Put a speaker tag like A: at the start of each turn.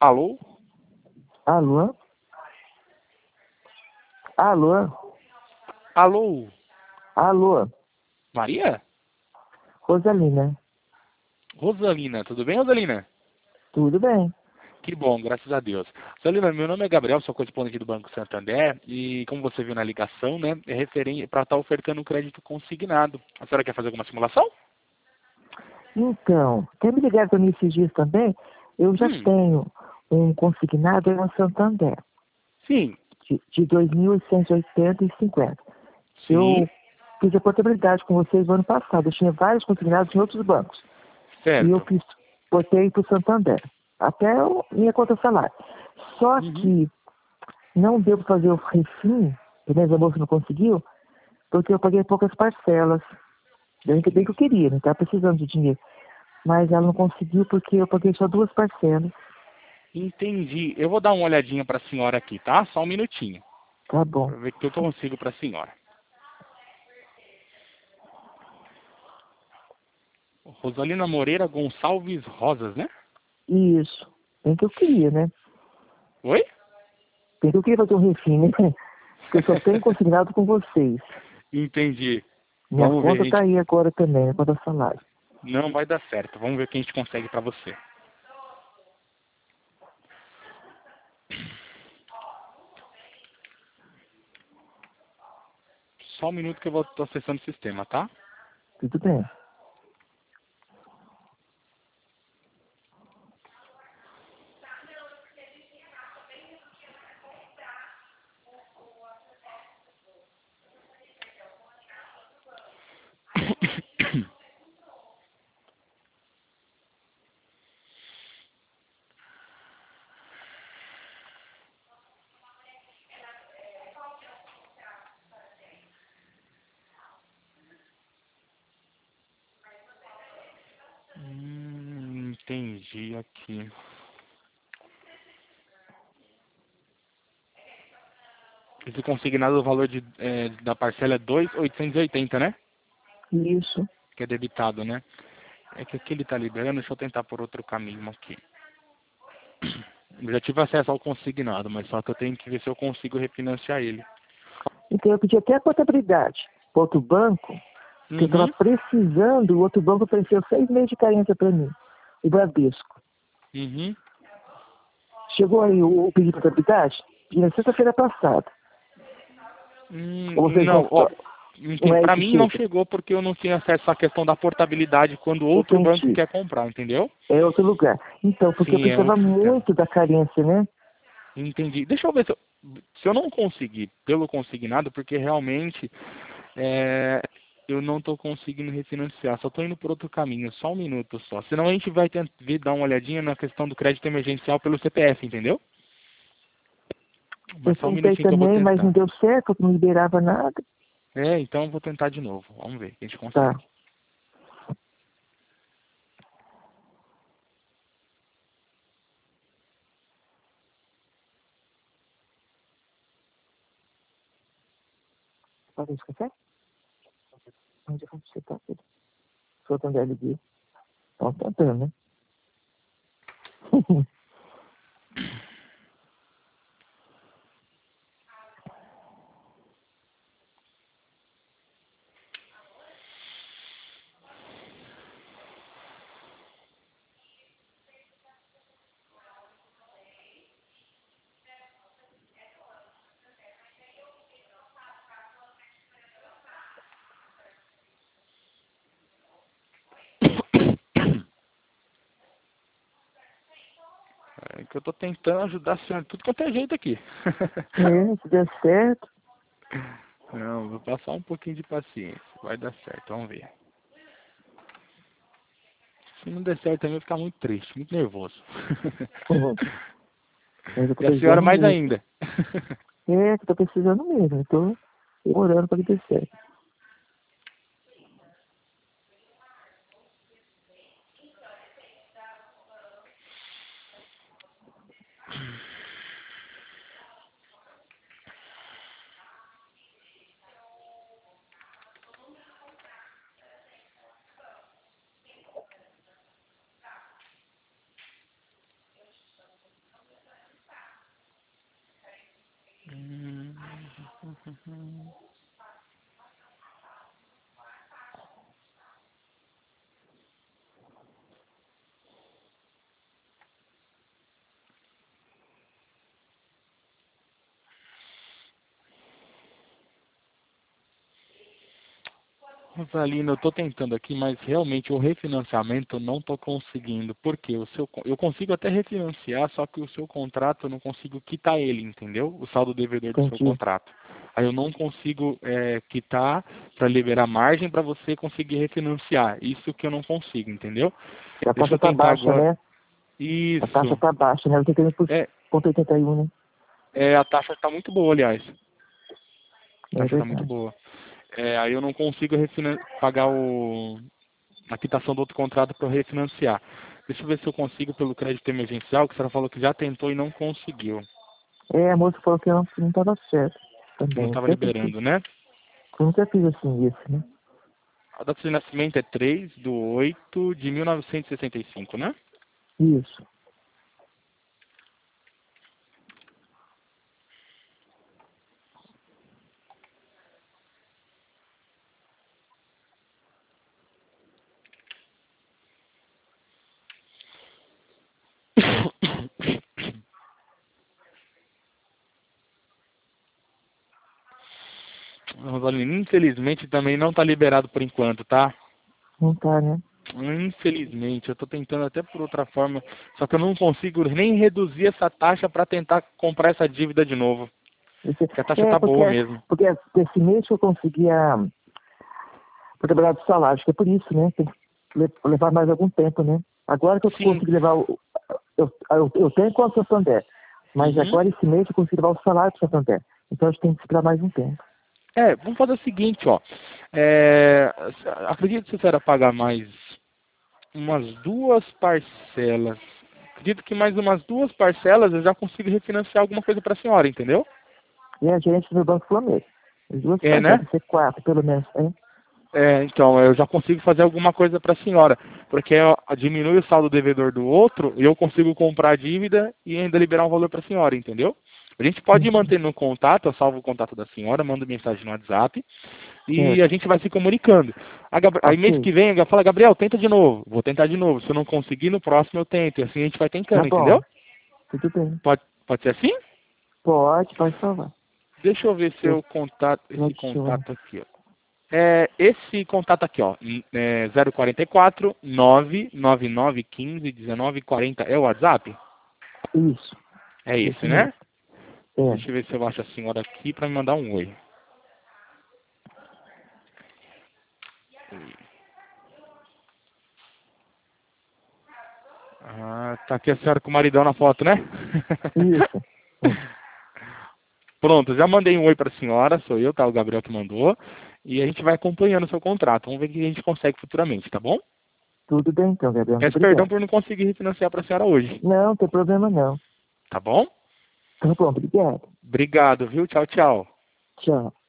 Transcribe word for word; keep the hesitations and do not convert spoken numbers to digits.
A: Alô?
B: Alô? Alô?
A: Alô?
B: Alô?
A: Maria?
B: Rosalina.
A: Rosalina, tudo bem, Rosalina?
B: Tudo bem?
A: Que bom, graças a Deus. Rosalina, meu nome é Gabriel, sou correspondente do Banco Santander e, como você viu na ligação, né, é referente para estar ofertando um crédito consignado. A senhora quer fazer alguma simulação?
B: Então, quer me ligar para mim esses dias também? Eu já
A: Hum,
B: tenho um consignado aí no Santander,
A: sim,
B: de, de dois mil cento e oitenta e cinquenta.
A: sim,
B: Eu fiz a portabilidade com vocês no ano passado. Eu tinha vários consignados em outros bancos. E eu
A: certo.
B: fiz, botei para o Santander. Até o- minha conta salário. Só
A: Uhum.
B: que não deu para fazer o refim, pelo menos a moça não conseguiu, porque eu paguei poucas parcelas. Bem que, bem que eu queria, não estava precisando de dinheiro. Mas ela não conseguiu porque eu paguei só duas parcelas.
A: Entendi. Eu vou dar uma olhadinha para a senhora aqui, tá? Só um minutinho,
B: Tá bom.
A: para ver o que eu consigo para a senhora. Rosalina Moreira Gonçalves Rosas, né?
B: Isso. Bem que eu queria, né?
A: Oi?
B: Bem que eu queria fazer um refim, né? Porque eu só tenho consignado com vocês.
A: Entendi.
B: Minha
A: Vamos ver,
B: conta
A: gente.
B: tá aí agora também, a conta salário.
A: Não vai dar certo. Vamos ver o que a gente consegue para você. Só um minuto que eu vou tô acessando o sistema, tá?
B: Tudo bem.
A: Hum, entendi aqui. Esse consignado, o valor de, é, da parcela é dois mil oitocentos e oitenta, né?
B: Isso.
A: Que é debitado, né? É que aqui ele tá liberando, deixa eu tentar por outro caminho aqui. Eu já tive acesso ao consignado, mas só que eu tenho que ver se eu consigo refinanciar ele.
B: Então eu pedi até a contabilidade para outro banco, que eu estava
A: Uhum,
B: precisando, o outro banco ofereceu seis meses de carência para mim, o Bradesco.
A: uhum.
B: Chegou aí o, o pedido de contabilidade? Pedi na sexta-feira passada.
A: Hum,
B: Ou vocês não,
A: não, ó,
B: não é aí
A: para
B: que
A: mim não
B: chega?
A: chegou porque eu não tinha acesso à questão da portabilidade quando outro banco
B: Entendi.
A: quer comprar, entendeu?
B: É outro lugar. Então, porque eu
A: Sim, é
B: precisava
A: outro sistema.
B: muito da carência, né?
A: Entendi. Deixa eu ver se eu, se eu não conseguir pelo consignado, porque realmente é, eu não estou conseguindo refinanciar, só estou indo por outro caminho, só um minuto só. Senão a gente vai ter, vir dar uma olhadinha na questão do crédito emergencial pelo C P F, entendeu?
B: Eu
A: Mas só um
B: tentei
A: minutinho que eu vou
B: também, mas não
A: tentar.
B: deu certo, porque não liberava nada.
A: É, então eu vou tentar de novo. Vamos ver se a gente
B: Tá.
A: consegue.
B: Pode esquecer? Onde você tá, filho? Sou tão velho de... Estão tentando, né?
A: É que eu estou tentando ajudar a senhora de tudo quanto é jeito aqui.
B: É, se der certo.
A: Não, vou passar um pouquinho de paciência. Vai dar certo, vamos ver. Se não der certo também eu vou ficar muito triste, muito nervoso.
B: Uhum. Mas eu tô
A: E a senhora
B: precisando
A: mais
B: mesmo.
A: ainda.
B: É, que eu tô precisando mesmo. Eu tô orando para que dê certo.
A: Rosalina, eu estou tentando aqui, mas realmente o refinanciamento eu não estou conseguindo. Por quê? O seu, eu consigo até refinanciar, só que o seu contrato eu não consigo quitar ele, entendeu? O saldo devedor do seu
B: Entendi.
A: contrato. Aí eu não consigo é, quitar para liberar margem para você conseguir refinanciar. Isso que eu não consigo, entendeu?
B: A
A: Deixa
B: taxa
A: eu
B: tá
A: tentar
B: baixa,
A: agora.
B: né? A taxa
A: Isso.
B: tá baixa, né? oitenta e um por
A: É,
B: oitenta e um, né?
A: é, a taxa está muito boa, aliás. A
B: É
A: taxa está muito
B: verdade.
A: boa. É, aí eu não consigo refinan- pagar o, a quitação do outro contrato para refinanciar. Deixa eu ver se eu consigo pelo crédito emergencial, que a senhora falou que já tentou e não conseguiu.
B: É, a moça falou que não, que não tava certo
A: Que não
B: também. Eu
A: estava
B: sempre fiz,
A: liberando, né?
B: eu nunca fiz assim isso, né?
A: A data de nascimento é três de oito de mil novecentos e sessenta e cinco, né?
B: Isso.
A: Rosalina, infelizmente também não está liberado por enquanto, tá?
B: Não tá, né?
A: Infelizmente, eu estou tentando até por outra forma, só que eu não consigo nem reduzir essa taxa para tentar comprar essa dívida de novo.
B: Esse-
A: Porque a taxa
B: É,
A: tá
B: porque,
A: boa mesmo.
B: porque esse mês que eu conseguia por trabalhar do salário, acho que é por isso, né? Tem que le- levar mais algum tempo, né? Agora que eu
A: Sim.
B: consigo levar o. Eu, eu, eu tenho conta no Santander, mas
A: Uhum.
B: agora esse mês eu consigo levar o salário para o Santander. Então a gente tem que esperar mais um tempo.
A: É, vamos fazer o seguinte, ó. É, acredito que você era pagar mais umas duas parcelas. Acredito que mais umas duas parcelas eu já consigo refinanciar alguma coisa para a senhora, entendeu?
B: E a gerente do Banco Flamengo. As duas
A: É,
B: parcelas,
A: né?
B: tem que ser quatro, pelo menos. Hein?
A: É, então, eu já consigo fazer alguma coisa para a senhora, porque ó, diminui o saldo devedor do outro e eu consigo comprar a dívida e ainda liberar um valor para a senhora, entendeu? A gente pode ir
B: Uhum.
A: mantendo o contato, eu salvo o contato da senhora, mando mensagem no WhatsApp e a
B: Certo.
A: gente vai se comunicando. A Gab- Aí mês
B: Ok.
A: que vem, ela fala, Gabriel, tenta de novo. Vou tentar de novo. Se eu não conseguir, no próximo eu tento. E assim a gente vai
B: Tá
A: tentando, entendeu?
B: bom. Tudo bem.
A: Pode, pode ser assim?
B: Pode, pode salvar.
A: Deixa eu ver se
B: Eu,
A: eu contato,
B: eu
A: esse
B: adiciono.
A: contato aqui, ó. É, esse contato aqui, ó, é zero quatro quatro, nove nove nove um cinco, um nove quatro zero, é o WhatsApp?
B: Isso.
A: É
B: Esse
A: esse, né?
B: mesmo. É.
A: Deixa eu ver se eu acho a senhora aqui para me mandar um oi. Ah, tá aqui a senhora com o maridão na foto, né?
B: Isso. Hum.
A: Pronto, já mandei um oi para a senhora, sou eu, tá? O Gabriel que mandou. E a gente vai acompanhando o seu contrato. Vamos ver o que a gente consegue futuramente, tá bom?
B: Tudo bem então, Gabriel. Muito
A: Peço perdão
B: obrigado.
A: por não conseguir refinanciar para a senhora hoje,
B: Não, não tem problema não.
A: tá bom?
B: Tá bom, obrigado.
A: Obrigado, viu? Tchau, tchau.
B: Tchau.